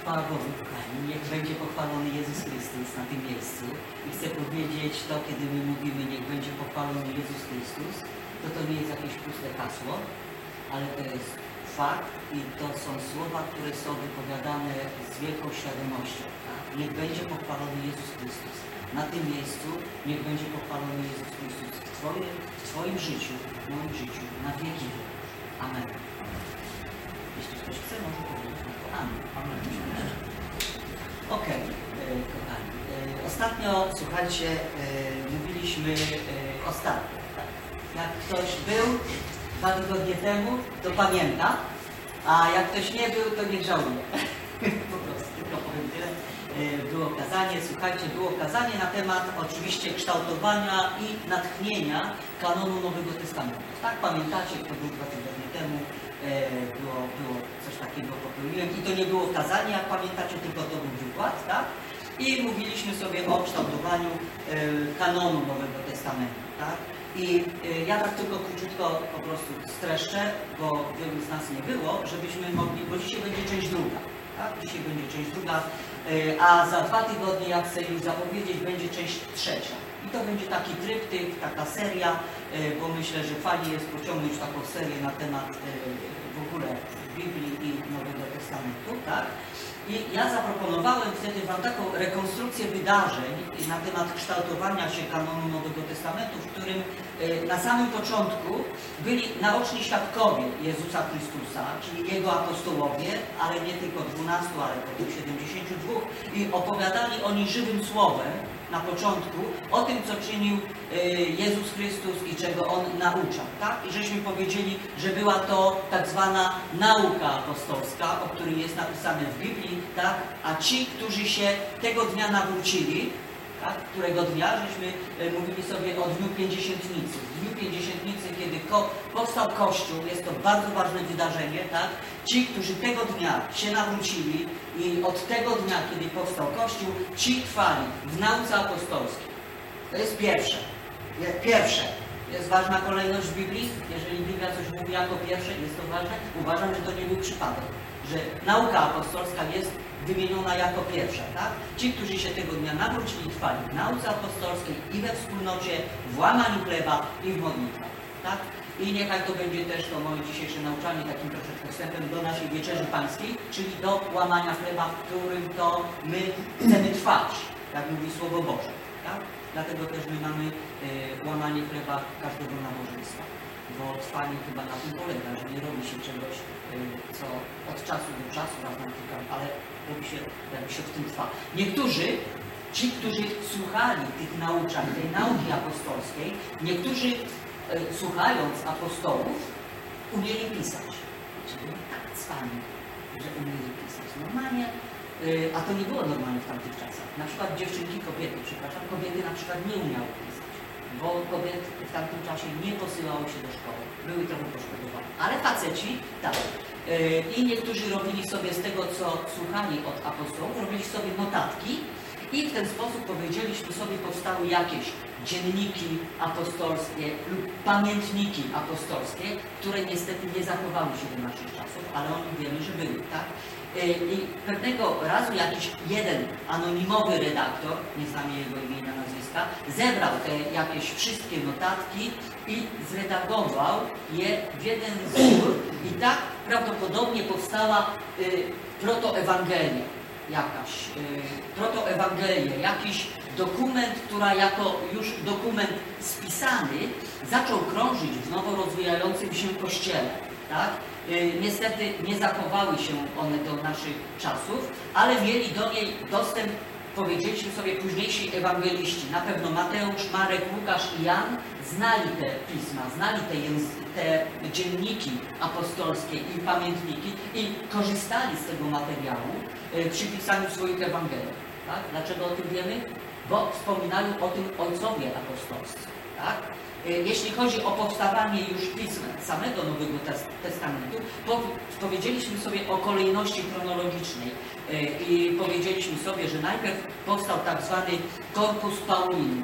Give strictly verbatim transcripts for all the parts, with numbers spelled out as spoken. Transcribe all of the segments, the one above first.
Chwała Bogu, kochani, niech będzie pochwalony Jezus Chrystus na tym miejscu. I chcę powiedzieć to, kiedy my mówimy, niech będzie pochwalony Jezus Chrystus, to to nie jest jakieś puste hasło, ale to jest fakt i to są słowa, które są wypowiadane z wielką świadomością. Tak? Niech będzie pochwalony Jezus Chrystus. Na tym miejscu niech będzie pochwalony Jezus Chrystus w Twoim, w Twoim życiu, w moim życiu, na wieki. Amen. Jeśli ktoś chce, może powiedzieć na to amen. Amen. Okej, okay, kochani. Ostatnio, słuchajcie, mówiliśmy ostatnio. Tak? Jak ktoś był dwa tygodnie temu, to pamięta, a jak ktoś nie był, to niech żałuje. Po prostu, tylko powiem tyle. Było kazanie, słuchajcie, było kazanie na temat oczywiście kształtowania i natchnienia kanonu Nowego Testamentu. Tak, pamiętacie, kto był dwa tygodnie temu, było, było coś takiego popełniłem i to nie było kazanie, jak pamiętacie, tylko to był wykład, tak? I mówiliśmy sobie o kształtowaniu kanonu Nowego Testamentu, tak? I ja tak tylko króciutko po prostu streszczę, bo wielu z nas nie było, żebyśmy mogli, bo dzisiaj będzie część druga. Tak? Dzisiaj będzie część druga, a za dwa tygodnie, jak chcę już zapowiedzieć, będzie część trzecia. I to będzie taki tryptyk, taka seria, bo myślę, że fajnie jest pociągnąć taką serię na temat w ogóle Biblii i Nowego Testamentu, tak? I ja zaproponowałem wtedy Wam taką rekonstrukcję wydarzeń na temat kształtowania się kanonu Nowego Testamentu, w którym na samym początku byli naoczni świadkowie Jezusa Chrystusa, czyli Jego apostołowie, ale nie tylko dwunastu, ale potem siedemdziesięciu dwóch i opowiadali oni żywym słowem na początku o tym, co czynił Jezus Chrystus i czego On nauczał, tak? I żeśmy powiedzieli, że była to tak zwana nauka apostolska, o której jest napisane w Biblii, tak? A ci, którzy się tego dnia nawrócili, tak? Którego dnia, żeśmy mówili sobie o Dniu Pięćdziesiętnicy. W Dniu Pięćdziesiętnicy, kiedy ko powstał Kościół, jest to bardzo ważne wydarzenie, tak? Ci, którzy tego dnia się nawrócili i od tego dnia, kiedy powstał Kościół, ci trwali w nauce apostolskiej. To jest pierwsze. Pierwsze. Jest ważna kolejność w Biblii. Jeżeli Biblia coś mówi jako pierwsze, jest to ważne. Uważam, że to nie był przypadek, że nauka apostolska jest wymieniona jako pierwsza, tak? Ci, którzy się tego dnia nawrócili, trwali w nauce apostolskiej i we wspólnocie, w łamaniu chleba i w modlitwach, tak? I niechaj to będzie też to moje dzisiejsze nauczanie takim troszeczkę wstępem do naszej wieczerzy pańskiej, czyli do łamania chleba, w którym to my chcemy trwać, jak mówi Słowo Boże, tak? Dlatego też my mamy y, łamanie chleba każdego nabożeństwa. Bo trwanie chyba na tym polega, że nie robi się czegoś, y, co od czasu do czasu, raz na kilka, ale robi się, jakby się w tym trwa. Niektórzy, ci, którzy słuchali tych nauczań, tej nauki apostolskiej, niektórzy y, słuchając apostołów, umieli pisać. Czyli tak cwani, że umieli pisać. Normalnie, y, a to nie było normalne w tamtych czasach. Na przykład dziewczynki, kobiety, przepraszam, kobiety na przykład nie umiały pisać, bo kobiety w tamtym czasie nie posyłały się do szkoły. Były trochę poszkodowane. Ale faceci, tak. Yy, I niektórzy robili sobie z tego, co słuchali od apostołów, robili sobie notatki i w ten sposób, powiedzieliśmy sobie, powstały jakieś dzienniki apostolskie lub pamiętniki apostolskie, które niestety nie zachowały się do naszych czasów, ale oni wiemy, że były, tak? I pewnego razu jakiś jeden anonimowy redaktor, nie znamy jego imienia, nazwiska, zebrał te jakieś wszystkie notatki i zredagował je w jeden zbiór i tak prawdopodobnie powstała y, protoewangelia jakaś, y, protoewangelia, jakiś dokument, która jako już dokument spisany zaczął krążyć w nowo rozwijającym się kościele. Tak? Niestety nie zachowały się one do naszych czasów, ale mieli do niej dostęp, powiedzieliśmy sobie, późniejsi ewangeliści. Na pewno Mateusz, Marek, Łukasz i Jan znali te pisma, znali te, te dzienniki apostolskie i pamiętniki i korzystali z tego materiału przy pisaniu swoich Ewangelii. Tak? Dlaczego o tym wiemy? Bo wspominają o tym ojcowie apostolscy. Tak? Jeśli chodzi o powstawanie już pism samego Nowego Testamentu, powiedzieliśmy sobie o kolejności chronologicznej i powiedzieliśmy sobie, że najpierw powstał tak zwany Corpus Paulinum.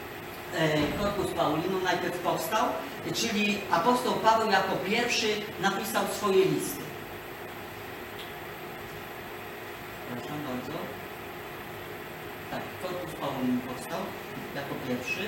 Corpus Paulinum najpierw powstał, czyli apostoł Paweł jako pierwszy napisał swoje listy. Przepraszam bardzo. Tak, Corpus Paulinum powstał jako pierwszy.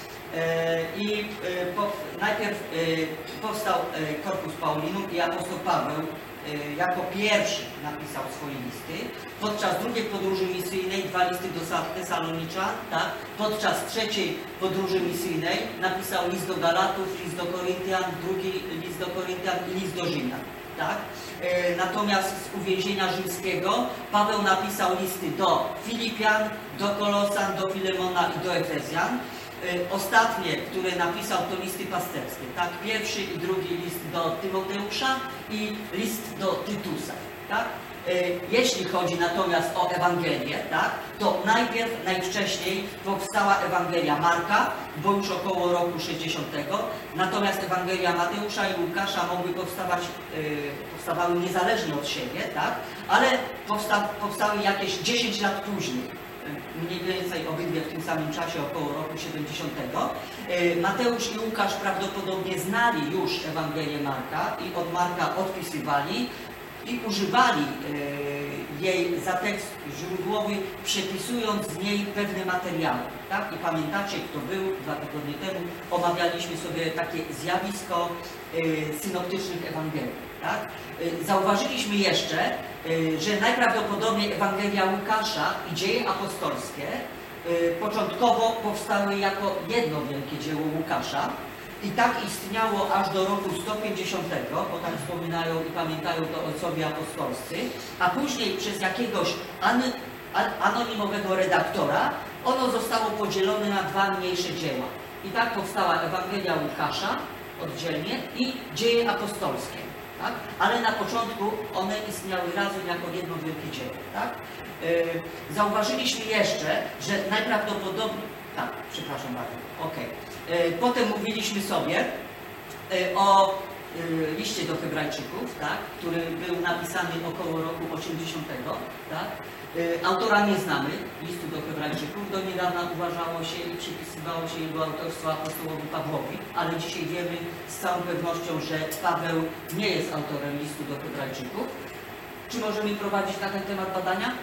I najpierw powstał Corpus Paulinum i apostoł Paweł jako pierwszy napisał swoje listy. Podczas drugiej podróży misyjnej dwa listy do Tesaloniczan, tak? Podczas trzeciej podróży misyjnej napisał list do Galatów, list do Koryntian, drugi list do Koryntian i list do Rzymian. Tak? Natomiast z uwięzienia rzymskiego Paweł napisał listy do Filipian, do Kolosan, do Filemona i do Efezjan. Ostatnie, które napisał, to listy pasterskie. Tak? Pierwszy i drugi list do Tymoteusza i list do Tytusa. Tak? Jeśli chodzi natomiast o Ewangelię, tak, to najpierw, najwcześniej powstała Ewangelia Marka, bo już około roku sześćdziesiątego, natomiast Ewangelia Mateusza i Łukasza mogły powstawać, yy, powstawały niezależnie od siebie, tak, ale powsta powstały jakieś dziesięć lat później. Mniej więcej obydwie w tym samym czasie, około roku siedemdziesiątego. Mateusz i Łukasz prawdopodobnie znali już Ewangelię Marka i od Marka odpisywali i używali e, jej za tekst źródłowy, przepisując z niej pewne materiały. Tak? I pamiętacie, kto był dwa tygodnie temu, omawialiśmy sobie takie zjawisko e, synoptycznych Ewangelii. Tak? E, zauważyliśmy jeszcze, e, że najprawdopodobniej Ewangelia Łukasza i Dzieje apostolskie e, początkowo powstały jako jedno wielkie dzieło Łukasza. I tak istniało aż do roku sto pięćdziesiątego, bo tak wspominają i pamiętają to ojcowie apostolscy, a później przez jakiegoś an anonimowego redaktora ono zostało podzielone na dwa mniejsze dzieła. I tak powstała Ewangelia Łukasza oddzielnie i Dzieje apostolskie. Tak? Ale na początku one istniały razem jako jedno wielkie dzieło. Tak? Yy, zauważyliśmy jeszcze, że najprawdopodobniej... Tak, przepraszam bardzo. Okej. Okay. Potem mówiliśmy sobie o liście do Hebrajczyków, tak, który był napisany około roku osiemdziesiątego. Tak. Autora nie znamy, listu do Hebrajczyków. Do niedawna uważało się i przypisywało się jego autorstwo apostołowi Pawłowi, ale dzisiaj wiemy z całą pewnością, że Paweł nie jest autorem listu do Hebrajczyków. Czy możemy prowadzić na ten temat badania?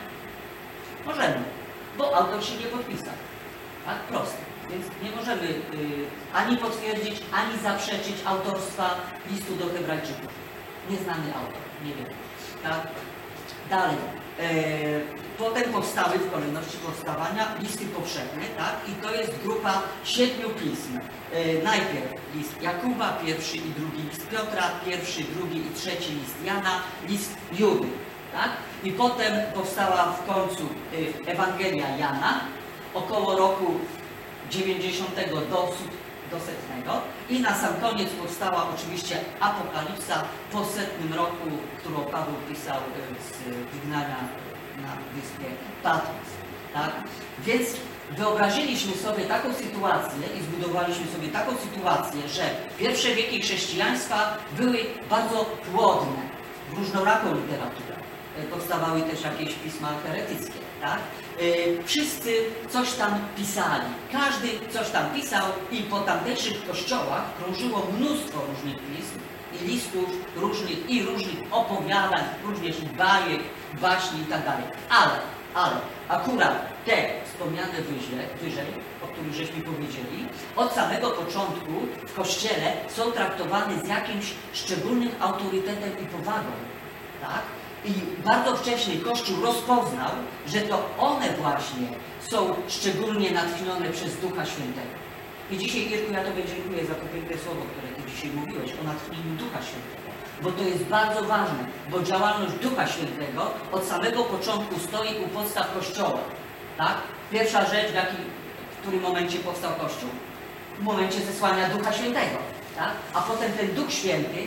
Możemy, bo autor się nie podpisał. Tak, proste. Więc nie możemy y, ani potwierdzić, ani zaprzeczyć autorstwa listu do Hebrajczyków. Nieznany autor, nie wiem. Tak? Dalej. E, potem powstały w kolejności powstawania listy powszechne, tak? I to jest grupa siedmiu pism. E, najpierw list Jakuba, pierwszy i drugi list Piotra, pierwszy, drugi i trzeci list Jana, list Judy. Tak? I potem powstała w końcu y, Ewangelia Jana, około roku dziewięćdziesiątego do, do setnego i na sam koniec powstała oczywiście Apokalipsa po setnym roku, którą Paweł pisał z wygnania na wyspie Patmos. Tak? Więc wyobraziliśmy sobie taką sytuację i zbudowaliśmy sobie taką sytuację, że pierwsze wieki chrześcijaństwa były bardzo płodne w różnoraką literaturę. Powstawały też jakieś pisma heretyckie. Tak? Yy, wszyscy coś tam pisali. Każdy coś tam pisał i po tamtejszych kościołach krążyło mnóstwo różnych pism i listów różnych i różnych opowiadań, również bajek, baśni i tak dalej. Ale, ale akurat te wspomniane wyżej, wyżej, o których żeśmy powiedzieli, od samego początku w Kościele są traktowane z jakimś szczególnym autorytetem i powagą. Tak? I bardzo wcześnie Kościół rozpoznał, że to one właśnie są szczególnie natchnione przez Ducha Świętego. I dzisiaj, Irku, ja Tobie dziękuję za to piękne słowo, które Ty dzisiaj mówiłeś o natchnieniu Ducha Świętego. Bo to jest bardzo ważne, bo działalność Ducha Świętego od samego początku stoi u podstaw Kościoła. Tak? Pierwsza rzecz, w, jakim, w którym momencie powstał Kościół? W momencie zesłania Ducha Świętego. Tak? A potem ten Duch Święty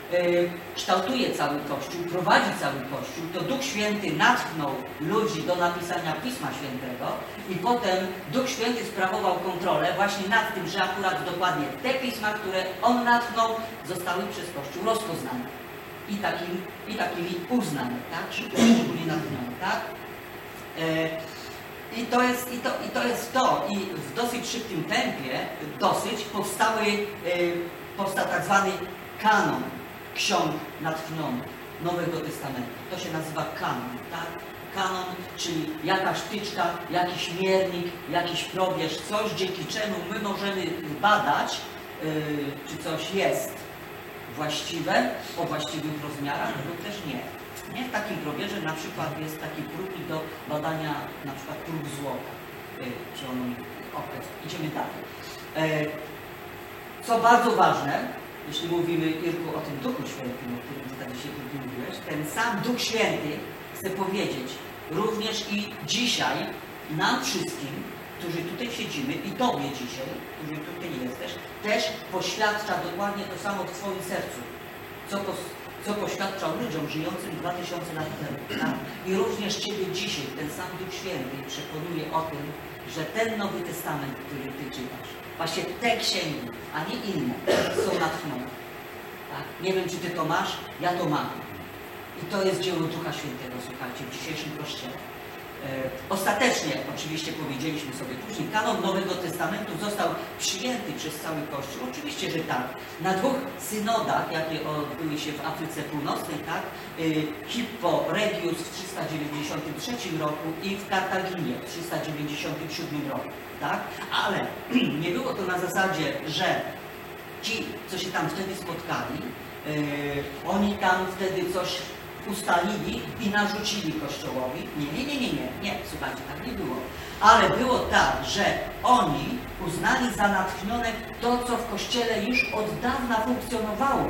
kształtuje cały Kościół, prowadzi cały Kościół, to Duch Święty natchnął ludzi do napisania Pisma Świętego i potem Duch Święty sprawował kontrolę właśnie nad tym, że akurat dokładnie te pisma, które On natchnął, zostały przez Kościół rozpoznane i, takim, i takimi uznane, tak? Szczególnie natchnione, tak? I to, jest, i, to, I to jest to. I w dosyć szybkim tempie dosyć powstały, powstał tak zwany kanon ksiąg natchnionych Nowego Testamentu. To się nazywa kanon, tak? Kanon, czyli jakaś tyczka, jakiś miernik, jakiś probierz, coś, dzięki czemu my możemy badać, yy, czy coś jest właściwe, o właściwych rozmiarach, lub też nie. Nie? W takim probierze na przykład jest taki próbnik do badania na przykład prób złota. Yy, czy on okres. Idziemy dalej. Yy, co bardzo ważne, jeśli mówimy, Irku, o tym Duchu Świętym, o którym tutaj dzisiaj mówiłeś, ten sam Duch Święty, chcę powiedzieć, również i dzisiaj nam wszystkim, którzy tutaj siedzimy i Tobie dzisiaj, którzy tutaj jesteś, też poświadcza dokładnie to samo w Twoim sercu, co, po, co poświadczał ludziom żyjącym dwa tysiące lat temu. Tak? I również Ciebie dzisiaj ten sam Duch Święty przekonuje o tym, że ten Nowy Testament, który Ty czytasz, właśnie te księgi, a nie inne, są natchnione. Tak? Nie wiem, czy Ty to masz, ja to mam. I to jest dzieło Ducha Świętego, słuchajcie, w dzisiejszym Kościele. E, ostatecznie, oczywiście powiedzieliśmy sobie później, kanon Nowego Testamentu został przyjęty przez cały Kościół. Oczywiście, że tak. Na dwóch synodach, jakie odbyły się w Afryce Północnej, tak, e, Hippo Regius w trzysta dziewięćdziesiątym trzecim roku i w Kartaginie w trzysta dziewięćdziesiątym siódmym roku. Tak? Ale nie było to na zasadzie, że ci, co się tam wtedy spotkali, e, oni tam wtedy coś ustalili i narzucili Kościołowi. Nie, nie, nie, nie, nie, nie, słuchajcie, tak nie było. Ale było tak, że oni uznali za natchnione to, co w Kościele już od dawna funkcjonowało.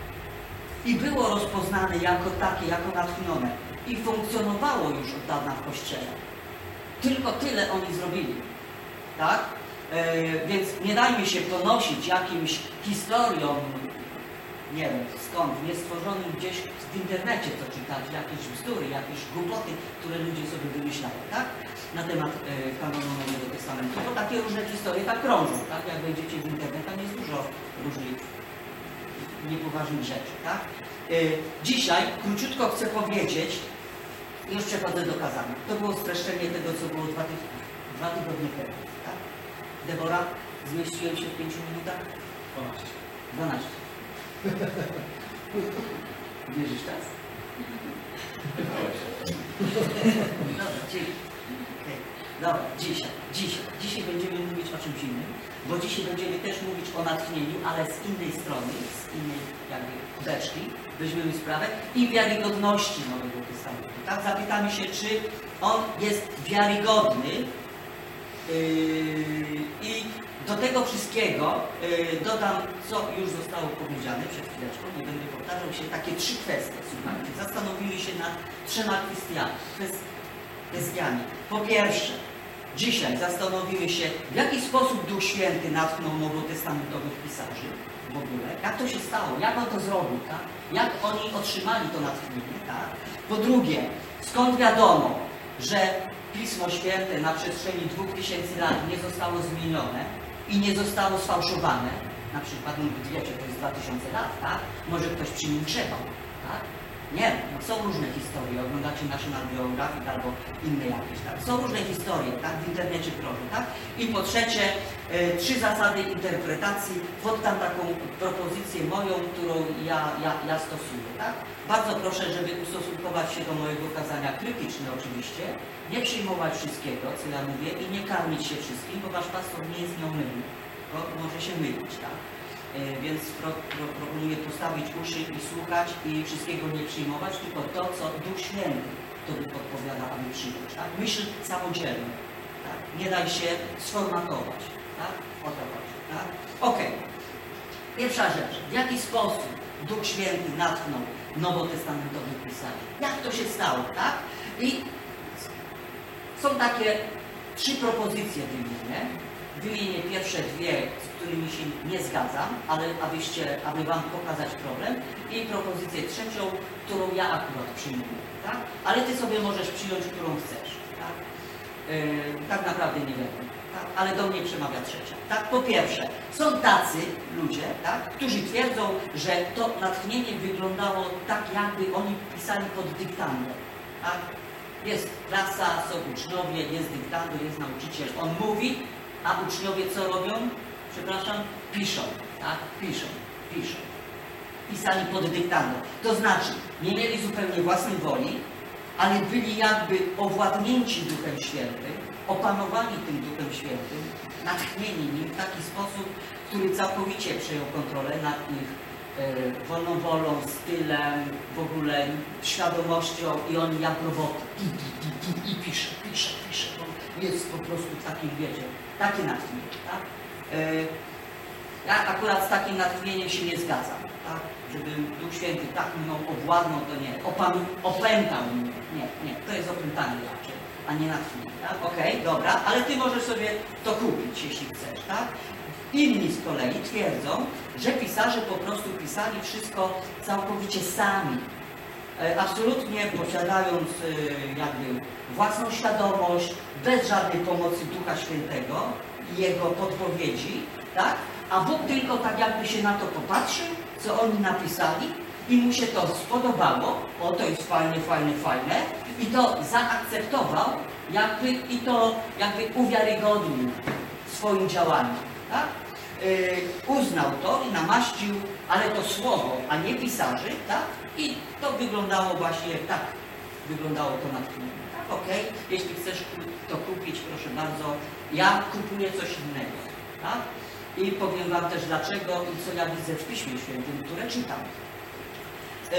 I było rozpoznane jako takie, jako natchnione. I funkcjonowało już od dawna w Kościele. Tylko tyle oni zrobili. Tak? E, więc nie dajmy się ponosić jakimś historią, nie wiem skąd, niestworzonym gdzieś w internecie, co czytać, jakieś bzdury, jakieś głupoty, które ludzie sobie wymyślają, tak? Na temat e, kanonu Nowego Testamentu, bo takie różne historie tak krążą, tak? Jak wejdziecie w internet, tam jest dużo różnych niepoważnych rzeczy, tak? E, dzisiaj króciutko chcę powiedzieć, już przechodzę do kazania. To było streszczenie tego, co było dwa, ty dwa tygodnie temu, tak? Debora, zmieściłem się w pięciu minutach? dwanaście. dwanaście. Bierzesz czas? Dobra, dzięki. Okay. Dobra, dzisiaj, dzisiaj, dzisiaj będziemy mówić o czymś innym, bo dzisiaj będziemy też mówić o natchnieniu, ale z innej strony, z innej jakby beczki, weźmiemy sprawę i wiarygodności Nowego Testamentu. Tak? Zapytamy się, czy on jest wiarygodny yy, i do tego wszystkiego yy, dodam, co już zostało powiedziane przed chwileczką, nie będę powtarzał się, takie trzy kwestie, słuchajcie. Zastanowili się nad trzema kwestiami. kwestiami. Po pierwsze, dzisiaj zastanowimy się, w jaki sposób Duch Święty natchnął nowotestamentowych pisarzy w ogóle, jak to się stało, jak on to zrobił, tak? Jak oni otrzymali to natchnienie, tak? Po drugie, skąd wiadomo, że Pismo Święte na przestrzeni dwóch tysięcy lat nie zostało zmienione i nie zostało sfałszowane, na przykład, no wiecie, to jest dwa tysiące lat, tak? Może ktoś przy nim grzebał, tak? Nie, no są różne historie, oglądacie National Geographic albo inne jakieś, tak? Są różne historie, tak? W internecie krążą, tak? I po trzecie, e, trzy zasady interpretacji, poddam taką propozycję moją, którą ja, ja, ja stosuję, tak? Bardzo proszę, żeby ustosunkować się do mojego kazania krytycznie oczywiście, nie przyjmować wszystkiego, co ja mówię i nie karmić się wszystkim, bo wasz pastor nie jest nieomylny, bo może się mylić, tak? Więc pro, pro, proponuję postawić uszy i słuchać i wszystkiego nie przyjmować, tylko to, co Duch Święty Tobie podpowiada, aby przyjąć. Tak? Myśl samodzielnie. Tak? Nie daj się sformatować. Tak? O to chodzi. Tak? Okej. Okay. Pierwsza rzecz. W jaki sposób Duch Święty natchnął nowotestamentowych pisarzy? Jak to się stało? Tak? I są takie trzy propozycje wymienię. Wymienię pierwsze dwie, z którymi się nie zgadzam, ale abyście, aby Wam pokazać problem, i propozycję trzecią, którą ja akurat przyjmuję, tak? Ale Ty sobie możesz przyjąć, którą chcesz, tak? Yy, tak naprawdę nie wiem, tak? Ale do mnie przemawia trzecia, tak? Po pierwsze, są tacy ludzie, tak? Którzy twierdzą, że to natchnienie wyglądało tak, jakby oni pisali pod dyktando, tak? Jest klasa, są uczniowie, jest dyktando, jest nauczyciel, on mówi, a uczniowie co robią? Przepraszam, piszą, tak? Piszą, piszą. Pisali pod dyktando. To znaczy, nie mieli zupełnie własnej woli, ale byli jakby owładnięci Duchem Świętym, opanowani tym Duchem Świętym, natchnieni nim w taki sposób, który całkowicie przejął kontrolę nad ich e, wolną wolą, stylem, w ogóle świadomością i oni jak roboty i, i, i, i pisze, pisze, pisze. Jest po prostu taki, wiecie, takie natchnienie. Tak? E, ja akurat z takim natchnieniem się nie zgadzam. Tak? Żeby Duch Święty tak mną owładnął, to nie. Opan, opętał mnie. Nie, nie. To jest opętanie raczej, a nie natchnienie. Tak? Okej, okay, dobra, ale ty możesz sobie to kupić, jeśli chcesz. Tak? Inni z kolei twierdzą, że pisarze po prostu pisali wszystko całkowicie sami. Absolutnie posiadając jakby własną świadomość, bez żadnej pomocy Ducha Świętego i Jego podpowiedzi, tak? A Bóg tylko tak jakby się na to popatrzył, co oni napisali i mu się to spodobało, o to jest fajne, fajne, fajne i to zaakceptował jakby i to jakby uwiarygodnił w swoim działaniu, tak? Yy, uznał to i namaścił, ale to słowo, a nie pisarzy, tak? I to wyglądało właśnie tak, wyglądało to natchnienie. Tak, okej, okay. Jeśli chcesz to kupić, proszę bardzo, ja kupuję coś innego, tak? I powiem wam też dlaczego i co ja widzę w Piśmie Świętym, które czytam. Yy,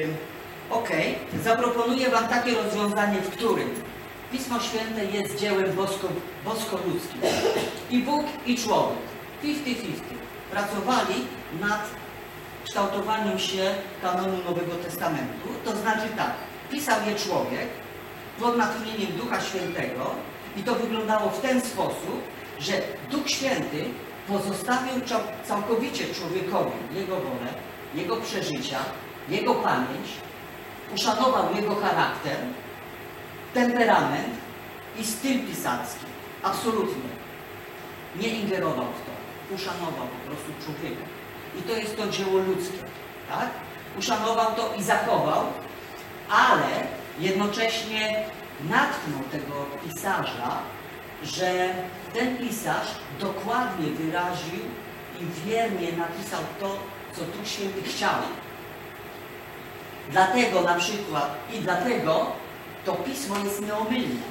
okej, okay. Zaproponuję wam takie rozwiązanie, w którym Pismo Święte jest dziełem bosko, bosko-ludzkim. I Bóg, i człowiek. pięćdziesiąt pięćdziesiąt. Pracowali nad kształtowaniem się kanonu Nowego Testamentu. To znaczy tak, pisał je człowiek pod natchnieniem Ducha Świętego i to wyglądało w ten sposób, że Duch Święty pozostawił całkowicie człowiekowi jego wolę, jego przeżycia, jego pamięć, uszanował jego charakter, temperament i styl pisarski. Absolutnie. Nie ingerował w to. Uszanował po prostu człowieka. I to jest to dzieło ludzkie. Tak? Uszanował to i zachował, ale jednocześnie natchnął tego pisarza, że ten pisarz dokładnie wyraził i wiernie napisał to, co Duch Święty chciał. Dlatego na przykład i dlatego to Pismo jest nieomylne.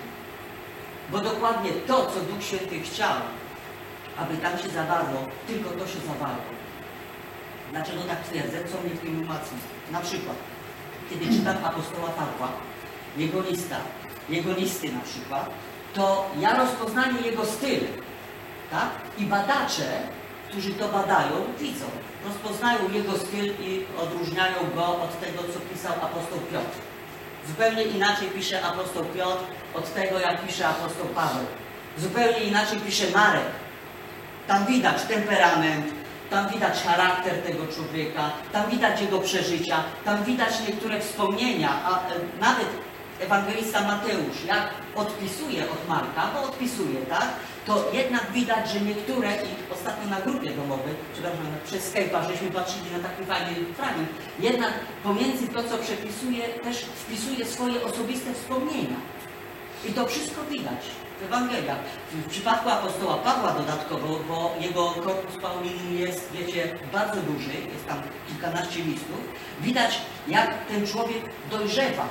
Bo dokładnie to, co Duch Święty chciał, aby tam się zawarło, tylko to się zawarło. Dlaczego tak twierdzę? Co mnie w tym umacnia? Na przykład, kiedy czytam apostoła Pawła, jego lista, jego listy na przykład, to ja rozpoznaję jego styl, tak? I badacze, którzy to badają, widzą, rozpoznają jego styl i odróżniają go od tego, co pisał apostoł Piotr. Zupełnie inaczej pisze apostoł Piotr od tego, jak pisze apostoł Paweł. Zupełnie inaczej pisze Marek. Tam widać temperament, tam widać charakter tego człowieka, tam widać jego przeżycia, tam widać niektóre wspomnienia, a nawet ewangelista Mateusz, jak odpisuje od Marka, bo odpisuje, tak? To jednak widać, że niektóre, i ostatnio na grupie domowej, przepraszam, przez Skype'a, żeśmy patrzyli na taki fajny fragment, jednak pomiędzy to, co przepisuje, też wpisuje swoje osobiste wspomnienia. I to wszystko widać w Ewangeliach. W przypadku apostoła Pawła dodatkowo, bo jego korpus paulinum jest, wiecie, bardzo duży, jest tam kilkanaście listów, widać, jak ten człowiek dojrzewa.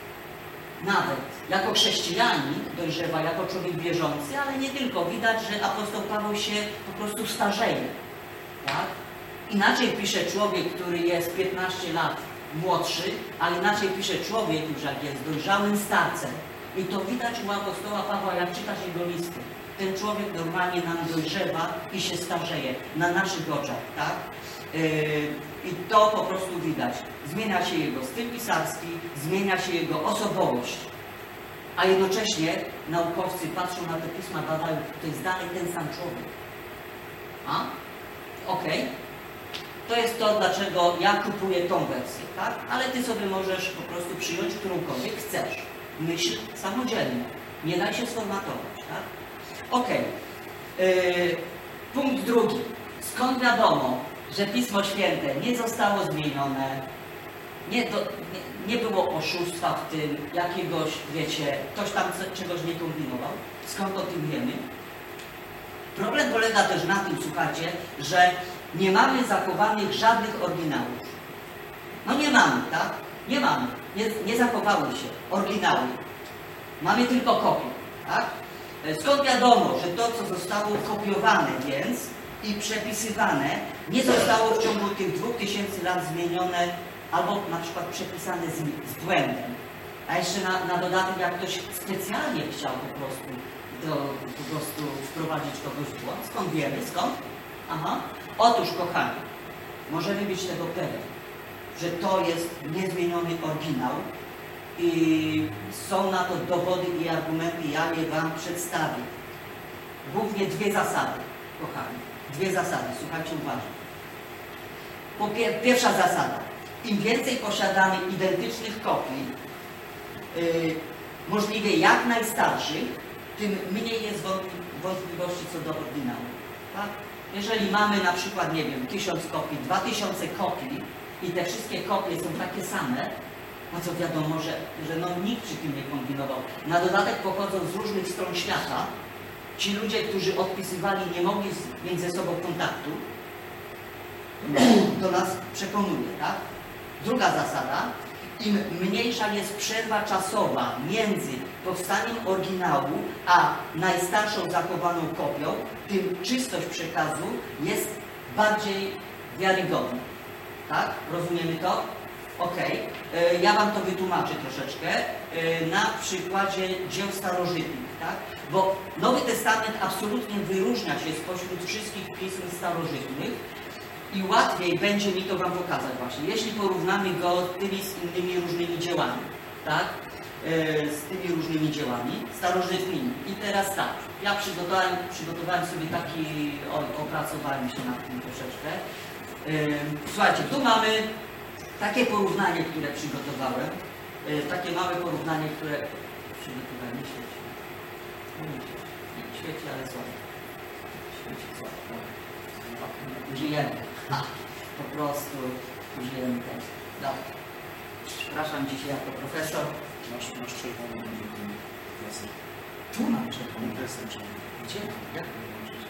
Nawet jako chrześcijanin dojrzewa, jako człowiek wierzący, ale nie tylko. Widać, że apostoł Paweł się po prostu starzeje. Tak? Inaczej pisze człowiek, który jest piętnaście lat młodszy, a inaczej pisze człowiek, już jak jest dojrzałym starcem. I to widać u apostoła Pawła, jak czytasz jego listy. Ten człowiek normalnie nam dojrzewa i się starzeje na naszych oczach. Tak? Yy, I to po prostu widać. Zmienia się jego styl pisarski, zmienia się jego osobowość. A jednocześnie naukowcy patrzą na te pisma, badają, to jest dalej ten sam człowiek. A? Okej. Okay. To jest to, dlaczego ja kupuję tą wersję, tak? Ale ty sobie możesz po prostu przyjąć którąkolwiek chcesz. Myśl samodzielnie. Nie daj się sformatować, tak? Okej. Okay. Yy, punkt drugi. Skąd wiadomo, że Pismo Święte nie zostało zmienione, nie, do, nie, nie było oszustwa w tym, jakiegoś, wiecie, ktoś tam czegoś nie kombinował. Skąd o tym wiemy? Problem polega też na tym, słuchajcie, że nie mamy zachowanych żadnych oryginałów. No nie mamy, tak? Nie mamy. nie, nie zachowały się oryginały. Mamy tylko kopię, tak? Skąd wiadomo, że to, co zostało kopiowane więc i przepisywane, nie zostało w ciągu tych dwóch tysięcy lat zmienione albo na przykład przepisane z, z błędem. A jeszcze na, na dodatek, jak ktoś specjalnie chciał po prostu, do, po prostu wprowadzić kogoś w błąd. Skąd wiemy? Skąd? Aha. Otóż, kochani, możemy być tego pewni, że to jest niezmieniony oryginał i są na to dowody i argumenty, ja je Wam przedstawię. Głównie dwie zasady, kochani. Dwie zasady, słuchajcie uważnie. Po pier pierwsza zasada. Im więcej posiadamy identycznych kopii, yy, możliwie jak najstarszych, tym mniej jest wątpliwości co do oryginału. Tak? Jeżeli mamy na przykład, nie wiem, tysiąc kopii, dwa tysiące kopii i te wszystkie kopie są takie same, no to wiadomo, że, że no nikt przy tym nie kombinował. Na dodatek pochodzą z różnych stron świata. Ci ludzie, którzy odpisywali, nie mogli z, między sobą kontaktu. To nas przekonuje, tak? Druga zasada. Im mniejsza jest przerwa czasowa między powstaniem oryginału a najstarszą zachowaną kopią, tym czystość przekazu jest bardziej wiarygodna. Tak? Rozumiemy to? Ok. Ja Wam to wytłumaczę troszeczkę na przykładzie dzieł starożytnych. Tak? Bo Nowy Testament absolutnie wyróżnia się spośród wszystkich pism starożytnych i łatwiej będzie mi to Wam pokazać właśnie, jeśli porównamy go z tymi z innymi różnymi dziełami, tak? Z tymi różnymi dziełami starożytnymi. I teraz tak, ja przygotowałem, przygotowałem sobie taki, o, opracowałem się nad tym troszeczkę. Słuchajcie, tu mamy takie porównanie, które przygotowałem, takie małe porównanie, które przygotowałem, nie świeci, nie świeci, ale słabo, świeci słabo, użyjemy, ha, po prostu użyjemy tego. Dobra, przepraszam dzisiaj jako profesor. Masz, masz czerwoną klasę. Tu mam czerwoną klasę. Gdzie? Jak to włączyć?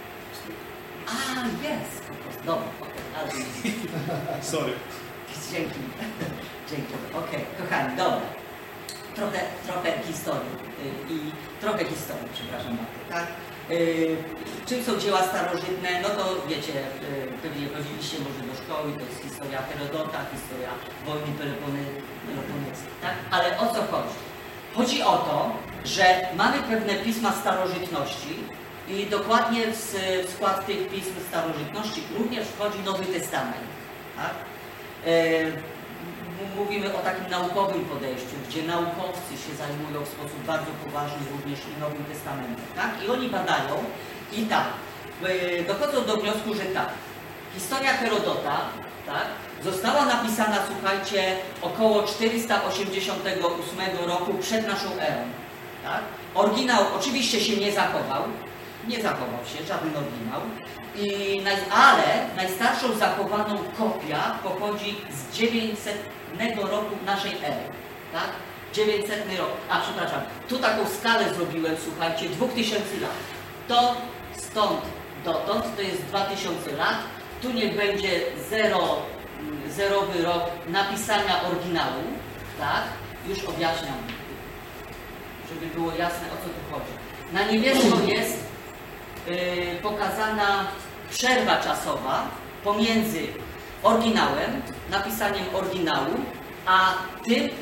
A, jest! Po prostu. Dobra, okej, ale... Sorry. Dzięki. Dzięki. Okej, kochani, dobra. Trochę, trochę historii yy, i trochę historii, przepraszam bardzo, tak? Yy, czym są dzieła starożytne? No to wiecie, yy, pewnie chodziliście może do szkoły, to jest historia Herodota, historia wojny Peloponesu, tak? Ale o co chodzi? Chodzi o to, że mamy pewne pisma starożytności i dokładnie w skład tych pism starożytności również wchodzi Nowy Testament, tak? Yy, Mówimy o takim naukowym podejściu, gdzie naukowcy się zajmują w sposób bardzo poważny również i Nowym Testamentem, tak? I oni badają i tak, dochodzą do wniosku, że tak, historia Herodota, tak, została napisana, słuchajcie, około czterysta osiemdziesiątego ósmego roku przed naszą erą, tak? Oryginał oczywiście się nie zachował, nie zachował się żaden oryginał, I naj, ale najstarszą zachowaną kopia pochodzi z dziewięćsetnego roku naszej ery, tak? dziewięćsetny rok, a przepraszam, tu taką skalę zrobiłem, słuchajcie, dwa tysiące lat. To stąd dotąd, to jest dwa tysiące lat, tu niech będzie zero, zerowy rok napisania oryginału, tak? Już objaśniam, żeby było jasne, o co tu chodzi. Na niebiesko jest yy, pokazana przerwa czasowa pomiędzy oryginałem, napisaniem oryginału, a tym, yy,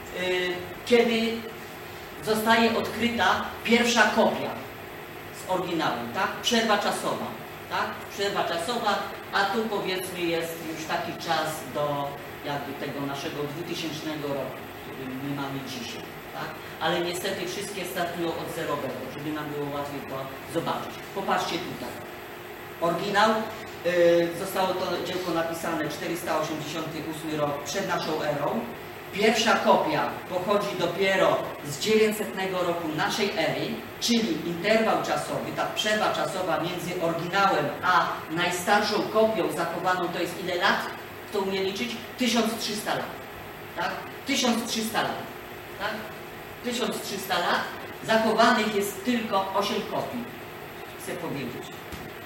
kiedy zostaje odkryta pierwsza kopia z oryginałem, tak? Przerwa czasowa, tak? Przerwa czasowa, a tu powiedzmy jest już taki czas do jakby tego naszego dwutysięcznego roku, który my mamy dzisiaj, tak? Ale niestety wszystkie startują od zerowego, żeby nam było łatwiej to zobaczyć. Popatrzcie tutaj. Oryginał, yy, zostało to dziełko napisane czterysta osiemdziesiąty ósmy rok przed naszą erą. Pierwsza kopia pochodzi dopiero z dziewięćsetnego roku naszej ery, czyli interwał czasowy, ta przerwa czasowa między oryginałem a najstarszą kopią zachowaną to jest ile lat? Kto umie liczyć? tysiąc trzysta lat. Tak? tysiąc trzysta lat. Tak? tysiąc trzysta lat. Zachowanych jest tylko osiem kopii. Chcę powiedzieć.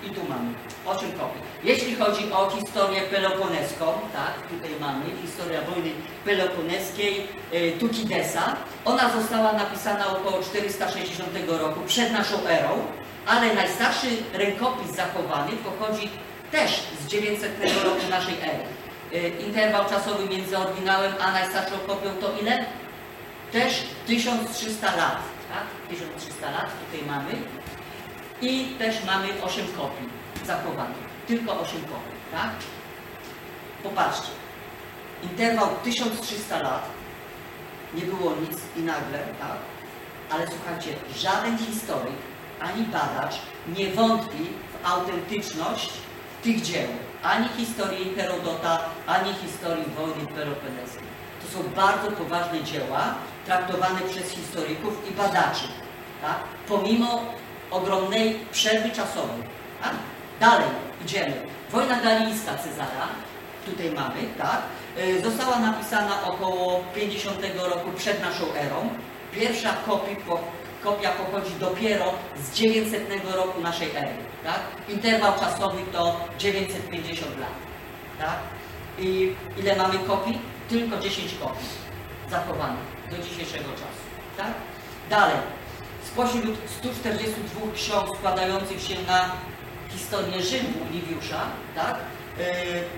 I tu mamy osiem kopii. Jeśli chodzi o historię peloponeską, tak, tutaj mamy historia wojny peloponeskiej y, Tukidesa. Ona została napisana około czterysta sześćdziesiątego roku przed naszą erą, ale najstarszy rękopis zachowany pochodzi też z dziewięćsetnego roku naszej ery. Y, interwał czasowy między oryginałem a najstarszą kopią to ile? Też tysiąc trzysta lat. Tak? tysiąc trzysta lat tutaj mamy. I też mamy osiem kopii zachowanych. Tylko osiem kopii, tak? Popatrzcie. Interwał tysiąc trzysta lat. Nie było nic i nagle, tak? Ale słuchajcie, żaden historyk ani badacz nie wątpi w autentyczność tych dzieł. Ani historii Herodota, ani historii wojny peloponeskiej. To są bardzo poważne dzieła, traktowane przez historyków i badaczy, tak? Pomimo ogromnej przerwy czasowej. Tak? Dalej idziemy. Wojna Galijska Cezara, tutaj mamy, tak? Yy, została napisana około pięćdziesiątego roku przed naszą erą. Pierwsza kopia, po, kopia pochodzi dopiero z dziewięćsetnego roku naszej ery. Tak? Interwał czasowy to dziewięćset pięćdziesiąt lat. Tak? I ile mamy kopii? Tylko dziesięć kopii zachowanych do dzisiejszego czasu. Tak? Dalej. Spośród stu czterdziestu dwóch ksiąg składających się na historię Rzymu Liwiusza, tak? Yy,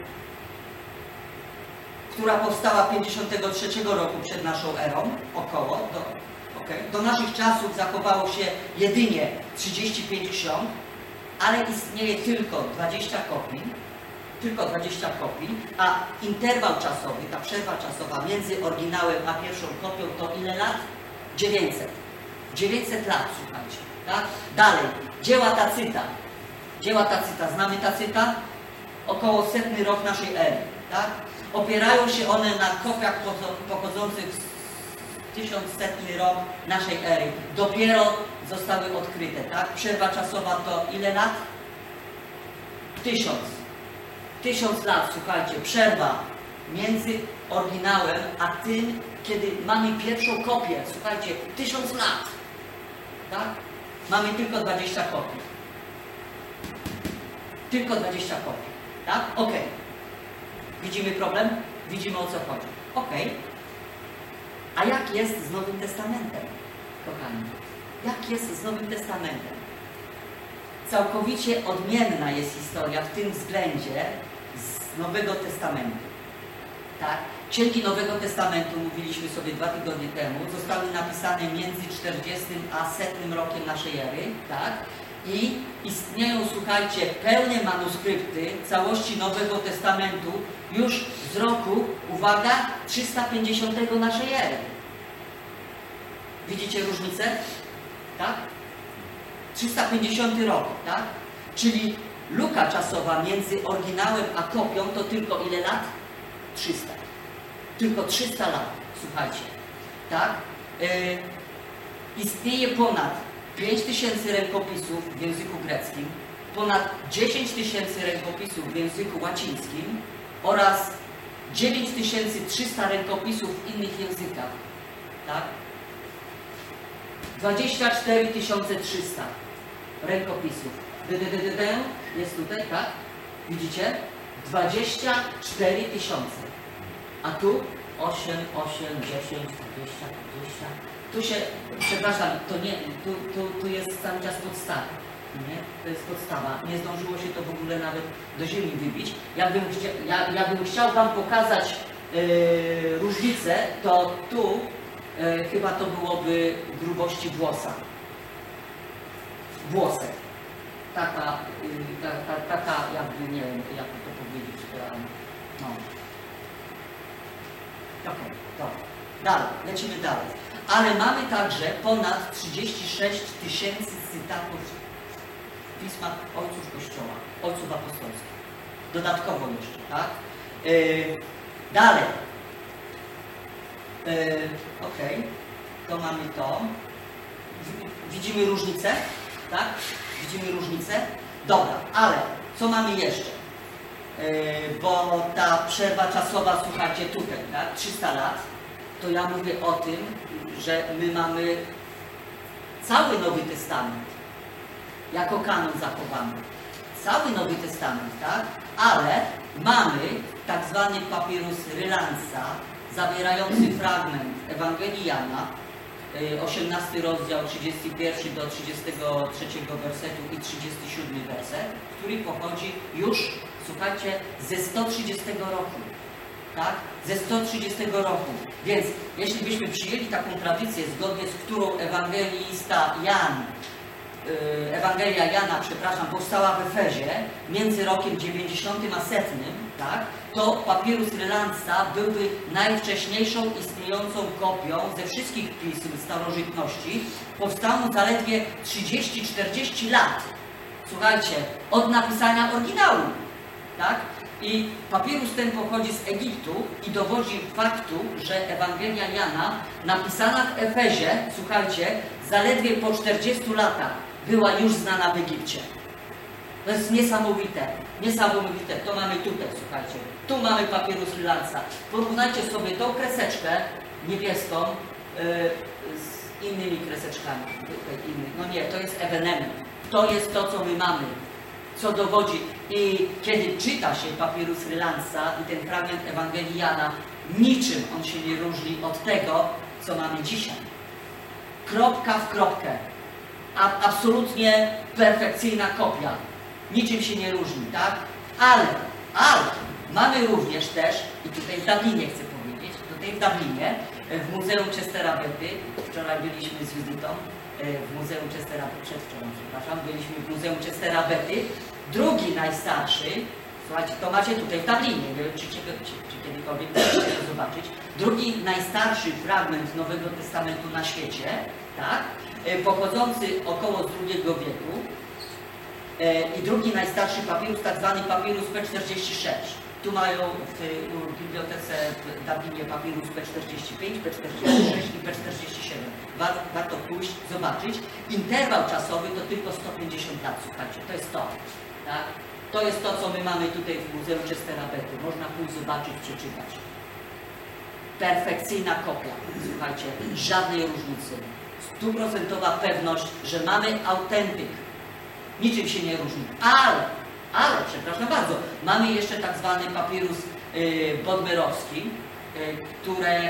która powstała pięćdziesiątego trzeciego roku przed naszą erą, około, do, okay. do naszych czasów zachowało się jedynie trzydzieści pięć ksiąg, ale istnieje tylko dwadzieścia kopii, tylko dwadzieścia kopii, a interwał czasowy, ta przerwa czasowa między oryginałem a pierwszą kopią to ile lat? dziewięćset. dziewięćset lat, słuchajcie. Tak? Dalej, dzieła Tacyta. Dzieła Tacyta. Znamy Tacyta? Około setny rok naszej ery. Tak? Opierają się one na kopiach pochodzących z tysiącsetny rok naszej ery. Dopiero zostały odkryte. Tak? Przerwa czasowa to ile lat? Tysiąc. Tysiąc lat, słuchajcie. Przerwa między oryginałem a tym, kiedy mamy pierwszą kopię. Słuchajcie, tysiąc lat. Tak? Mamy tylko dwadzieścia kopii. Tylko dwadzieścia kopii. Tak? Ok. Widzimy problem? Widzimy, o co chodzi. Ok. A jak jest z Nowym Testamentem, kochani? Jak jest z Nowym Testamentem? Całkowicie odmienna jest historia w tym względzie z Nowego Testamentu. Tak? Księgi Nowego Testamentu, mówiliśmy sobie dwa tygodnie temu, zostały napisane między czterdziestym a setnym rokiem naszej ery, tak? I istnieją, słuchajcie, pełne manuskrypty całości Nowego Testamentu już z roku, uwaga, trzysta pięćdziesiątego naszej ery. Widzicie różnicę? Tak? trzysta pięćdziesiąty rok, tak? Czyli luka czasowa między oryginałem a kopią to tylko ile lat? trzysta. Tylko trzysta lat, słuchajcie. Tak? Yy, istnieje ponad pięć tysięcy rękopisów w języku greckim, ponad dziesięć tysięcy rękopisów w języku łacińskim oraz dziewięć tysięcy trzysta rękopisów w innych językach. Tak? dwadzieścia cztery tysiące trzysta rękopisów. Dddd jest tutaj, tak? Widzicie? dwadzieścia cztery tysiące. A tu osiem, osiem, dziesięć, dwadzieścia, dwadzieścia. Tu się, przepraszam, to nie, tu, tu, tu jest cały czas podstawa. Nie? To jest podstawa. Nie zdążyło się to w ogóle nawet do ziemi wybić. Jakbym, chcia, ja, jakbym chciał Wam pokazać yy, różnicę, to tu yy, chyba to byłoby grubości włosa. Włosek. Taka, yy, ta, ta, taka jakby, nie wiem, jak to powiedzieć, yy, no. Okej, okay, dobra. Dalej, lecimy dalej. Ale mamy także ponad trzydzieści sześć tysięcy cytatów Pisma Ojców Kościoła, Ojców Apostolskich. Dodatkowo jeszcze, tak? Yy, dalej. Yy, Okej, okay. To mamy to. Widzimy różnicę, tak? Widzimy różnicę? Dobra, ale co mamy jeszcze? Yy, bo ta przerwa czasowa, słuchajcie, tutaj, tak? trzysta lat. To ja mówię o tym, że my mamy cały Nowy Testament jako kanon zachowany. cały Nowy Testament, tak? Ale mamy tak zwany papirus Rylansa, zawierający fragment Ewangelii Jana, osiemnasty rozdział, trzydziesty pierwszy do trzydziestego trzeciego wersetu i trzydziesty siódmy werset, który pochodzi już, słuchajcie, ze sto trzydziestego roku. Tak? Ze sto trzydziestego roku. Więc jeśli byśmy przyjęli taką tradycję, zgodnie z którą ewangelista Jan, yy, Ewangelia Jana, przepraszam, powstała w Efezie między rokiem dziewięćdziesiątym a setnym, tak? To papirus Rylansa byłby najwcześniejszą istniejącą kopią ze wszystkich pism starożytności. Powstał mu zaledwie trzydzieści czterdzieści lat. Słuchajcie, od napisania oryginału. Tak? I papirus ten pochodzi z Egiptu i dowodzi faktu, że Ewangelia Jana, napisana w Efezie, słuchajcie, zaledwie po czterdziestu latach była już znana w Egipcie. To jest niesamowite, niesamowite. To mamy tutaj, słuchajcie. Tu mamy papirus Rylansa. Porównajcie sobie tą kreseczkę niebieską yy, z innymi kreseczkami. Tutaj innych. No nie, to jest ewenement. To jest to, co my mamy. Co dowodzi. I kiedy czyta się papirus Rylansa i ten fragment Ewangelii Jana, niczym on się nie różni od tego, co mamy dzisiaj. Kropka w kropkę. A, absolutnie perfekcyjna kopia. Niczym się nie różni, tak? Ale, ale mamy również też, i tutaj w Dublinie chcę powiedzieć, tutaj w Dublinie, w Muzeum Chestera Betty, wczoraj byliśmy z wizytą, w Muzeum Chestera, przedwczoraj, przepraszam, byliśmy w Muzeum Chestera Betty, drugi najstarszy, słuchajcie, to macie tutaj w Dublinie, nie wiem, czy, czy, czy, czy kiedykolwiek możecie to zobaczyć, drugi najstarszy fragment Nowego Testamentu na świecie, tak? Pochodzący około z drugiego wieku, i drugi najstarszy papirus, tak zwany papirus P czterdzieści sześć. Tu mają w, w bibliotece w Dublinie papirus P czterdzieści pięć, P czterdzieści sześć i P czterdzieści siedem. War, warto pójść, zobaczyć. Interwał czasowy to tylko sto pięćdziesiąt lat, słuchajcie, to jest to. Tak? To jest to, co my mamy tutaj w Muzeum Chestera Betty. Można pójść, zobaczyć, przeczytać. Perfekcyjna kopia, słuchajcie, żadnej różnicy. Stuprocentowa pewność, że mamy autentyk. Niczym się nie różni. Ale, ale, przepraszam bardzo, mamy jeszcze tak zwany papirus yy, bodmerowski, yy, które,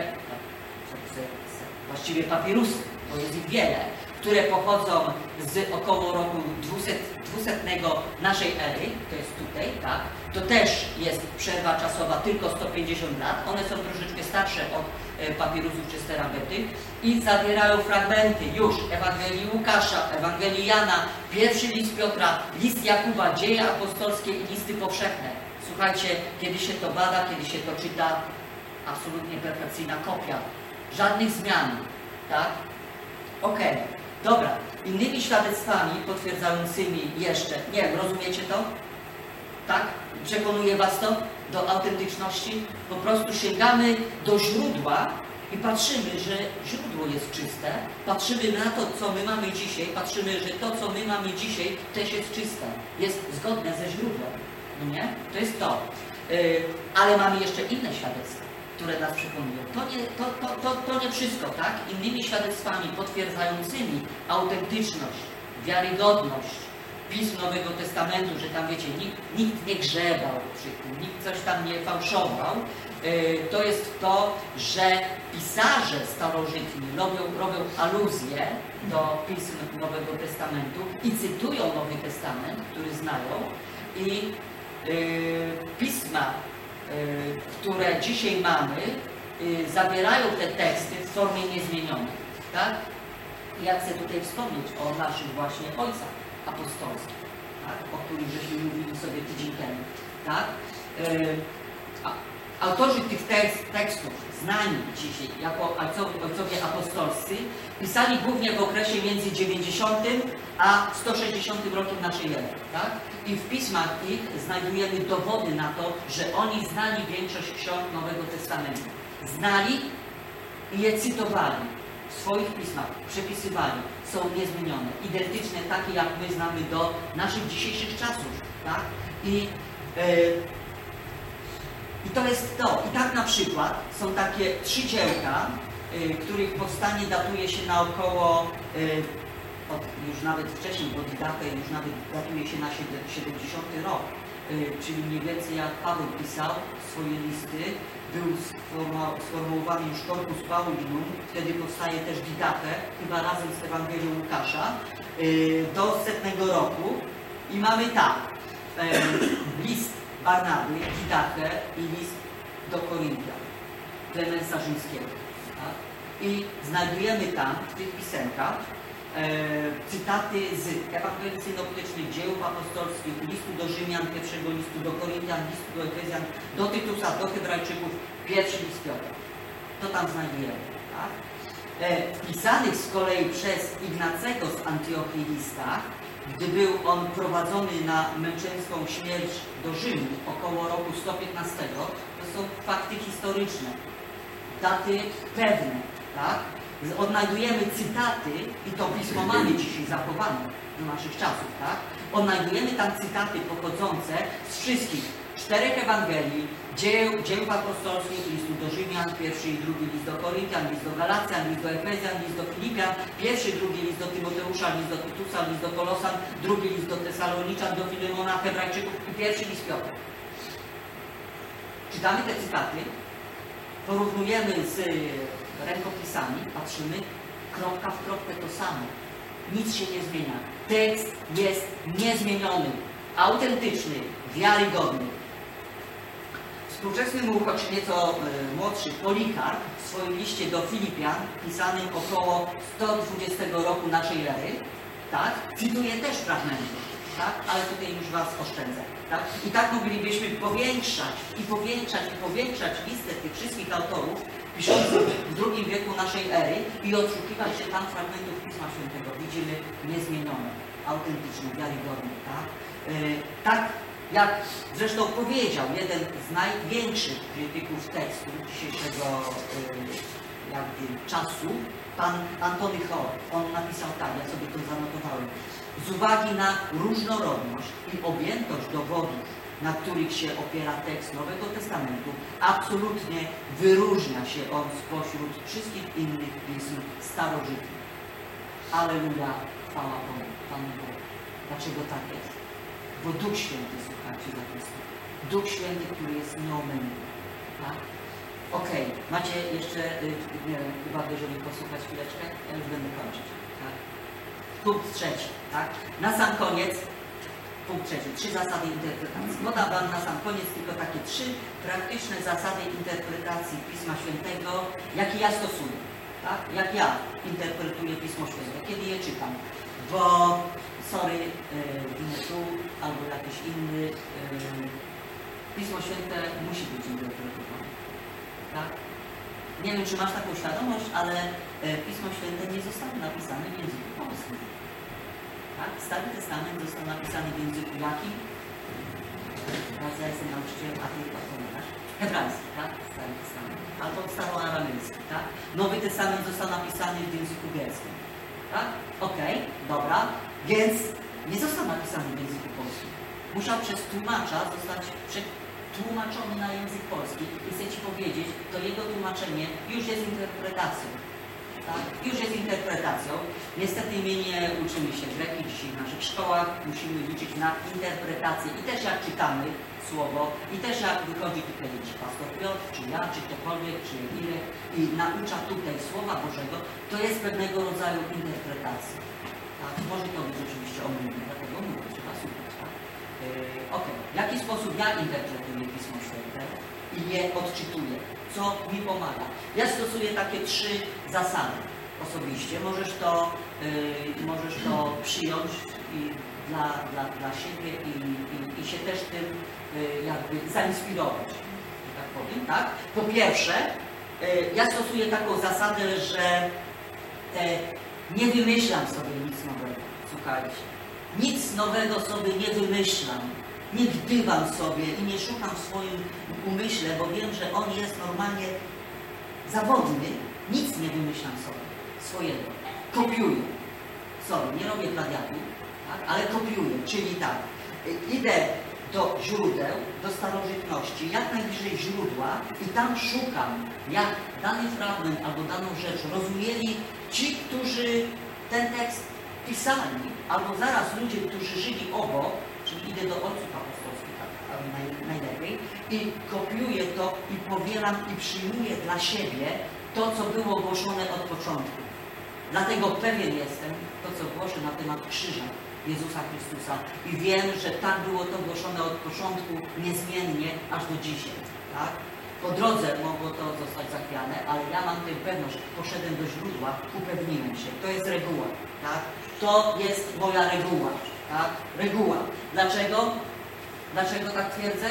właściwie papirusy, bo jest ich wiele, które pochodzą z około roku dwusetnego naszej ery, to jest tutaj, tak? To też jest przerwa czasowa tylko sto pięćdziesiąt lat. One są troszeczkę starsze od e, papirusów Chestera Betty i zawierają fragmenty już Ewangelii Łukasza, Ewangelii Jana, pierwszy list Piotra, list Jakuba, dzieje apostolskie i listy powszechne. Słuchajcie, kiedy się to bada, kiedy się to czyta, absolutnie perfekcyjna kopia. Żadnych zmian, tak? Okej. Okay. Dobra, innymi świadectwami potwierdzającymi jeszcze, nie wiem, rozumiecie to? Tak? Przekonuje Was to do autentyczności? Po prostu sięgamy do źródła i patrzymy, że źródło jest czyste, patrzymy na to, co my mamy dzisiaj, patrzymy, że to, co my mamy dzisiaj, też jest czyste, jest zgodne ze źródłem. No nie? To jest to. Yy, ale mamy jeszcze inne świadectwa, które nas przekonują. To nie, to, to, to, to nie wszystko, tak? Innymi świadectwami potwierdzającymi autentyczność, wiarygodność pism Nowego Testamentu, że tam, wiecie, nikt, nikt nie grzebał przy tym, nikt coś tam nie fałszował, yy, to jest to, że pisarze starożytni robią, robią aluzję do pism Nowego Testamentu i cytują Nowy Testament, który znają, i yy, pisma, które dzisiaj mamy, zawierają te teksty w formie niezmienionej. Tak? Ja chcę tutaj wspomnieć o naszych właśnie ojcach apostolskich, tak? O których żeśmy mówili sobie tydzień temu. Tak? Autorzy tych tekst, tekstów, znani dzisiaj jako ojcowie apostolscy, pisali głównie w okresie między dziewięćdziesiątym a sto sześćdziesiątym rokiem naszej ery. Tak? I w pismach ich znajdujemy dowody na to, że oni znali większość ksiąg Nowego Testamentu. Znali i je cytowali w swoich pismach, przepisywali. Są niezmienione, identyczne, takie jak my znamy do naszych dzisiejszych czasów. Tak? I, yy, I to jest to. I tak na przykład są takie trzy dziełka, yy, których powstanie datuje się na około yy, od, już nawet wcześniej, bo Didache już nawet datuje się na siedemdziesiąty rok, czyli mniej więcej jak Paweł pisał swoje listy, był sformułowany już Corpus Paulinum, wtedy powstaje też Didache, chyba razem z Ewangelią Łukasza, do setnego roku i mamy tak, list Barnaby, Didache i list do Koryntian, Klemensa Rzymskiego. Tak? I znajdujemy tam w tych pisemkach E, cytaty z Ewangelii Synoptycznych, Dzieł Apostolskich, listu do Rzymian, pierwszego listu do Koryntian, listu do Efezjan, do Tytusa, do Hebrajczyków, pierwszy list Piotra. To tam znajdujemy. Tak? E, wpisanych z kolei przez Ignacego z Antiochii listach, gdy był on prowadzony na męczeńską śmierć do Rzymu około roku sto piętnastego, to są fakty historyczne, daty pewne. Tak? Odnajdujemy cytaty, i to pismo mamy dzisiaj zachowane do naszych czasów, tak? Odnajdujemy tam cytaty pochodzące z wszystkich czterech Ewangelii, dzieł, dzieł apostolskich, listu do Rzymian, pierwszy i drugi list do Koryntian, list do Galacjan, list do Efezjan, list do Filipian, pierwszy, drugi list do Tymoteusza, list do Tytusa, list do Kolosan, drugi list do Tesaloniczan, do Filemona, Hebrajczyków i pierwszy list Piotra. Czytamy te cytaty, porównujemy z rękopisami, patrzymy, kropka w kropkę to samo. Nic się nie zmienia. Tekst jest niezmieniony, autentyczny, wiarygodny. Współczesny mu, choć nieco y, młodszy, Polikarp w swoim liście do Filipian, pisanym około sto dwudziestego roku naszej ery, tak, cytuje też fragmenty, tak, ale tutaj już Was oszczędzę. Tak? I tak moglibyśmy powiększać i powiększać i powiększać listę tych wszystkich autorów piszących w drugim wieku naszej ery i odszukiwać się tam fragmentów Pisma Świętego. Widzimy niezmienione, autentyczne, wiarygodne. Tak? Yy, tak jak zresztą powiedział jeden z największych krytyków tekstu dzisiejszego yy, jakby czasu, pan Antony Hall. On napisał tak, ja sobie to zanotowałem. Z uwagi na różnorodność i objętość dowodów, na których się opiera tekst Nowego Testamentu, absolutnie wyróżnia się on spośród wszystkich innych pism starożytnych. Alleluja, chwała Bogu, Panu Bogu. Dlaczego tak jest? Bo Duch Święty, słuchajcie, za Chrystus. Duch Święty, który jest nieomylny. Tak? Okej, okay. Macie jeszcze, nie wiem, chyba jeżeli posłuchać chwileczkę, ja już będę kończyć. Tak? Punkt trzeci, tak? Na sam koniec, punkt trzeci, trzy zasady interpretacji. Podam Wam na sam koniec tylko takie trzy praktyczne zasady interpretacji Pisma Świętego, jakie ja stosuję, tak? Jak ja interpretuję Pismo Święte, kiedy je czytam. Bo, sorry, winę tu, albo jakiś inny, yy, Pismo Święte musi być interpretowane, tak? Nie wiem, czy masz taką świadomość, ale Pismo Święte nie zostało napisane w języku polskim. Tak? Stary Testament został napisany w języku jakim? Teraz ja jestem nauczycielem, a ty odpowiadasz. Hebrajski, tak? Stary Testament. Albo staroaramejski, tak? Nowy Testament został napisany w języku greckim. Tak? Okej, okay, dobra. Więc nie został napisany w języku polskim. Musiał przez tłumacza zostać przetłumaczony na język polski i chcę Ci powiedzieć, to jego tłumaczenie już jest interpretacją. Tak? Już jest interpretacją. Niestety my nie uczymy się greki dzisiaj w naszych szkołach. Musimy liczyć na interpretację i też jak czytamy słowo i też jak wychodzi tutaj czy pastor Piotr, czy ja, czy ktokolwiek, czy Irek i naucza tutaj Słowa Bożego, to jest pewnego rodzaju interpretacja. Tak? Może to być oczywiście omylne, dlatego mówię, trzeba słuchać. Tak? Yy, ok, w jaki sposób ja interpretuję Pismo Święte i je odczytuję? Co mi pomaga? Ja stosuję takie trzy zasady osobiście. Możesz to, yy, możesz to przyjąć i dla, dla, dla siebie i, i, i się też tym yy, jakby zainspirować, że tak powiem. Tak? Po pierwsze, yy, ja stosuję taką zasadę, że yy, nie wymyślam sobie nic nowego. Słuchajcie, nic nowego sobie nie wymyślam. Nie gdybam sobie i nie szukam w swoim umyśle, bo wiem, że on jest normalnie zawodny. Nic nie wymyślam sobie swojego. Kopiuję. Sorry, nie robię plagiatu, tak? Ale kopiuję. Czyli tak, idę do źródeł, do starożytności, jak najbliżej źródła i tam szukam, jak dany fragment albo daną rzecz rozumieli ci, którzy ten tekst pisali, albo zaraz ludzie, którzy żyli obok, czyli idę do ojców apostolskich, tak, naj, najlepiej, i kopiuję to i powielam i przyjmuję dla siebie to, co było głoszone od początku. Dlatego pewien jestem, to co głoszę na temat krzyża Jezusa Chrystusa i wiem, że tak było to głoszone od początku, niezmiennie, aż do dzisiaj. Tak? Po drodze mogło to zostać zachwiane, ale ja mam tę pewność, poszedłem do źródła, upewniłem się. To jest reguła. Tak? To jest moja reguła. Tak? Reguła. Dlaczego? Dlaczego tak twierdzę?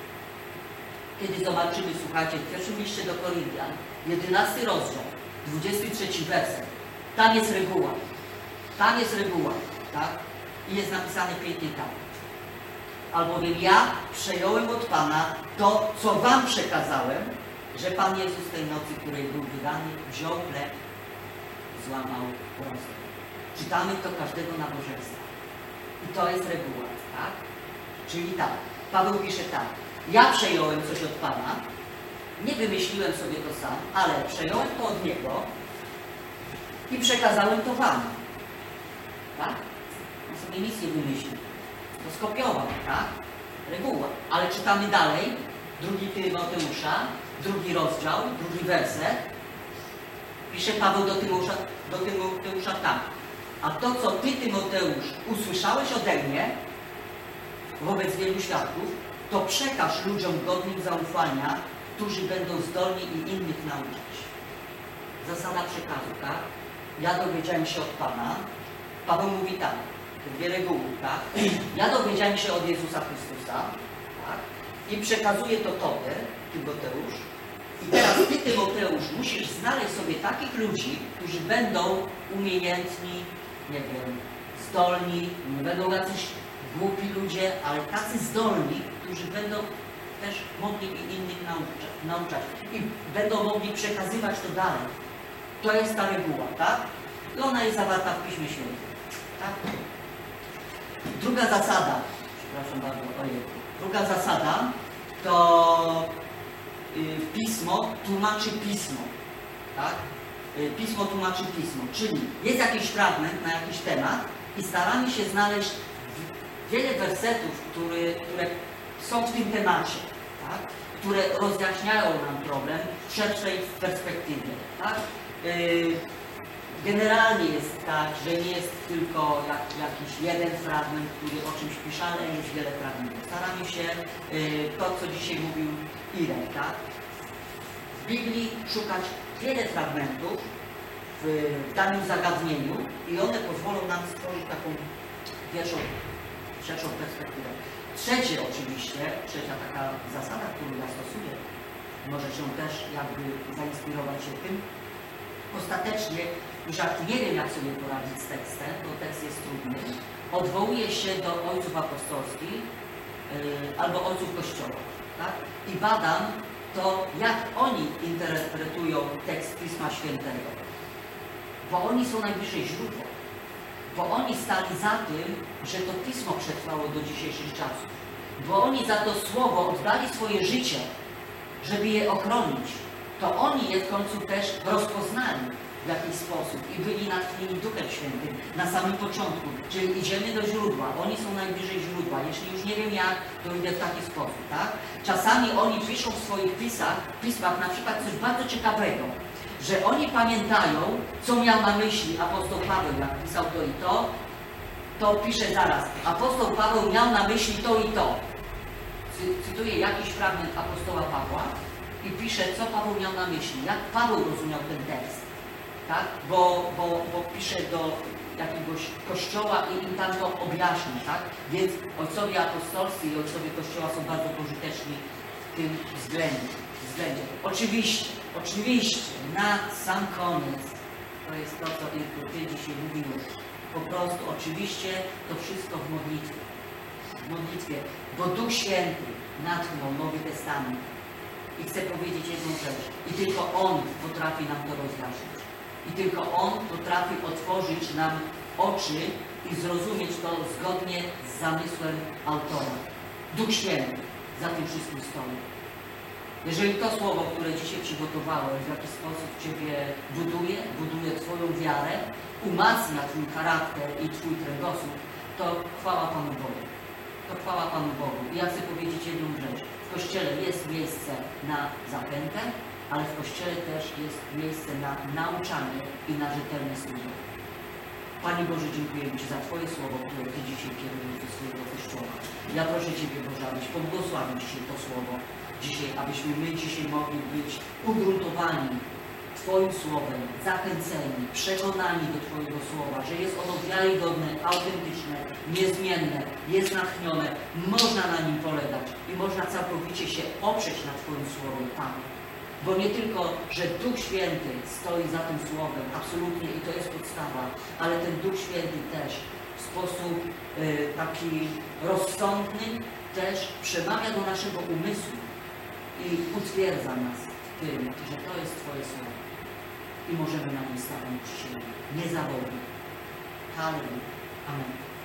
Kiedy zobaczymy, słuchajcie, w pierwszym liście do Koryntian, jedenasty rozdział, dwudziesty trzeci werset, tam jest reguła. Tam jest reguła. Tak? I jest napisane pięknie tak. Albowiem ja przejąłem od Pana to, co wam przekazałem, że Pan Jezus tej nocy, której był wydany, wziął chleb, złamał, rozdał. Czytamy to każdego nabożeństwa. I to jest reguła, tak? Czyli tak, Paweł pisze tak. Ja przejąłem coś od Pana, nie wymyśliłem sobie to sam, ale przejąłem to od Niego i przekazałem to wam. Tak? On sobie nic nie wymyślił. To skopiował, tak? Reguła. Ale czytamy dalej, drugi Tymoteusza, drugi rozdział, drugi werset. Pisze Paweł do Tymoteusza, do Tymoteusza tak. A to, co ty, Tymoteusz, usłyszałeś ode mnie wobec wielu świadków, to przekaż ludziom godnym zaufania, którzy będą zdolni i innych nauczać. Zasada przekazu, tak? Ja dowiedziałem się od Pana. Paweł mówi tak. Dwie reguły, tak? Ja dowiedziałem się od Jezusa Chrystusa, tak? I przekazuję to Tobie, Tymoteusz. I teraz Ty, Tymoteusz, musisz znaleźć sobie takich ludzi, którzy będą umiejętni, nie wiem, zdolni, nie będą jacyś głupi ludzie, ale tacy zdolni, którzy będą też mogli i innych nauczać, nauczać. I będą mogli przekazywać to dalej. To jest ta reguła, tak? I ona jest zawarta w Piśmie Świętym, tak? Druga zasada, przepraszam bardzo, ojej. Druga zasada to y, Pismo tłumaczy Pismo, tak? Y, pismo tłumaczy Pismo, czyli jest jakiś fragment na jakiś temat i staramy się znaleźć wiele wersetów, który, które są w tym temacie, tak? Które rozjaśniają nam problem w szerszej perspektywie, tak? Y, Generalnie jest tak, że nie jest tylko jak, jakiś jeden fragment, który o czymś pisze, ale jest wiele fragmentów. Staramy się y, to, co dzisiaj mówił Irek, tak? W Biblii szukać wiele fragmentów w, w danym zagadnieniu i one pozwolą nam stworzyć taką pierwszą, szerszą perspektywę. Trzecie oczywiście, trzecia taka zasada, którą ja stosuję, może się też jakby zainspirować się tym, ostatecznie, już jak nie wiem, jak sobie poradzić z tekstem, bo tekst jest trudny, odwołuję się do ojców apostolskich yy, albo ojców Kościoła, tak? I badam to, jak oni interpretują tekst Pisma Świętego. Bo oni są najbliżej źródła. Bo oni stali za tym, że to Pismo przetrwało do dzisiejszych czasów. Bo oni za to Słowo oddali swoje życie, żeby je ochronić. To oni je w końcu też rozpoznali w jakiś sposób i byli natchnieni Duchem Świętym na samym początku. Czyli idziemy do źródła, oni są najbliżej źródła. Jeśli już nie wiem jak, to idę w taki sposób, tak? Czasami oni piszą w swoich pisach, pismach na przykład coś bardzo ciekawego, że oni pamiętają, co miał na myśli apostoł Paweł, jak pisał to i to, to pisze zaraz, apostoł Paweł miał na myśli to i to. Cytuję jakiś fragment apostoła Pawła i pisze, co Paweł miał na myśli, jak Paweł rozumiał ten tekst, tak? Bo, bo, bo pisze do jakiegoś kościoła i im tam to objaśnia, tak? Więc ojcowie apostolscy i ojcowie kościoła są bardzo pożyteczni w tym względzie. względzie. Oczywiście, oczywiście, na sam koniec, to jest to, co Irku, Ty dzisiaj mówiłeś, po prostu, oczywiście, to wszystko w modlitwie. W modlitwie, bo Duch Święty natchnął Nowy Testament. I chcę powiedzieć jedną rzecz. I tylko On potrafi nam to rozjaśnić. I tylko On potrafi otworzyć nam oczy i zrozumieć to zgodnie z zamysłem autora. Duch Święty za tym wszystkim stoi. Jeżeli to słowo, które dzisiaj przygotowałem, w jakiś sposób Ciebie buduje, buduje Twoją wiarę, umacnia Twój charakter i Twój kręgosłup, to chwała Panu Bogu. To chwała Panu Bogu. I ja chcę powiedzieć jedną rzecz. W Kościele jest miejsce na zachętę, ale w Kościele też jest miejsce na nauczanie i na rzetelne studia. Panie Boże, dziękuję Ci za Twoje słowo, które Ty dzisiaj kierujesz do swojego Kościoła. Ja proszę Ciebie, Boże, abyś pobłogosławił dzisiaj to słowo dzisiaj, abyśmy my dzisiaj mogli być ugruntowani Twoim słowem, zachęceni, przekonani do Twojego słowa, że jest ono wiarygodne, autentyczne, niezmienne, jest natchnione, można na nim polegać i można całkowicie się oprzeć na Twoim słowem, Panie. Bo nie tylko, że Duch Święty stoi za tym słowem, absolutnie i to jest podstawa, ale ten Duch Święty też w sposób y, taki rozsądny też przemawia do naszego umysłu i utwierdza nas w tym, że to jest Twoje słowo. I możemy na nim stanąć przysięgę. Niezawodnie. Halleluja. Amen.